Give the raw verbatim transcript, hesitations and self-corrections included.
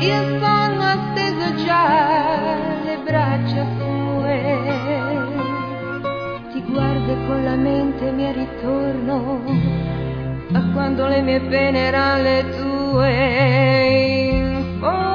il sonno ha steso già le braccia sue, ti guardo e con la mente mi ritorno a quando le mie pene erano le tue. In fondo